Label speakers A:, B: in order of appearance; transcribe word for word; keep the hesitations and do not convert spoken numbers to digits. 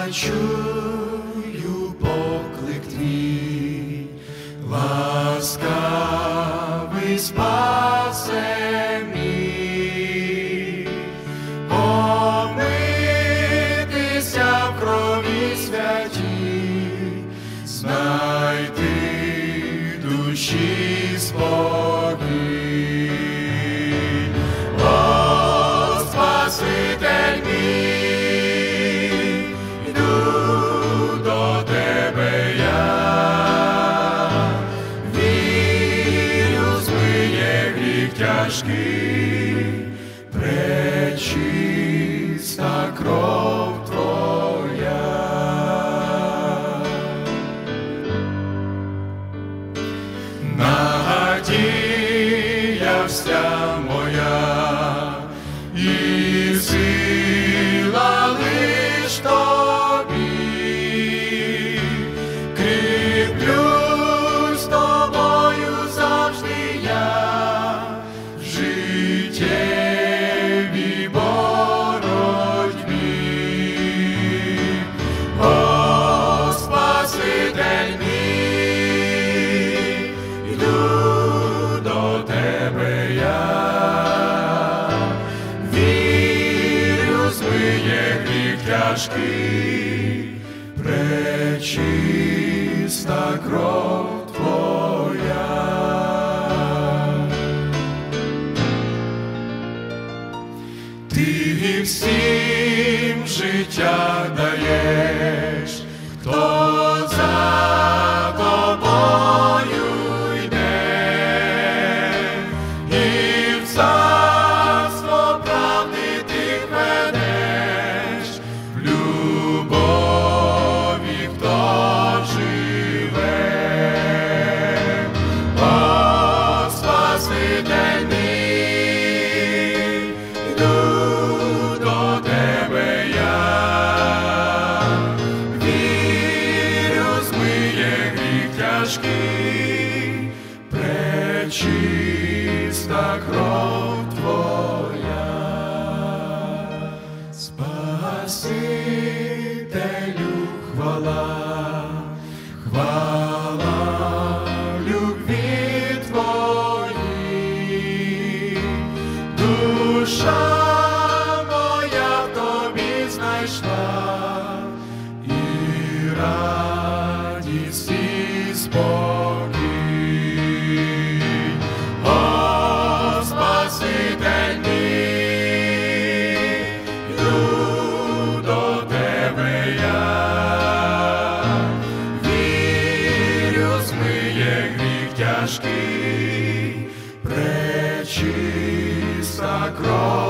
A: чую поклик твій, ласкавий спасе мій, омитися в крові святій, знайти душі спокій. О, Спаситель мій, йду до тебе я, вірю, змиє гріх тяжкий, пречиста кров твоя. Надія вся моя і сила лиш тобі, кріплюсь тобою завжди я в життєвій боротьбі. О, Спаситель мій, йду до тебе я, вірю, змиє гріх тяжкий, пречиста кров твоя. Ти всім життя даєш, хто за тобою йде, і в царство правди ти ведеш, в любові хто живе. О, Спаситель мій, йду до тебе я, вірю, змиє гріх тяжкий, пречиста кров твоя. Спасителю хвала, хвала в любві твоїй, душа моя в тобі знайшла і радість, і спокій. О, Спаситель мій, йду до тебе я, вірю, змиє гріх тяжкий, пречиста кров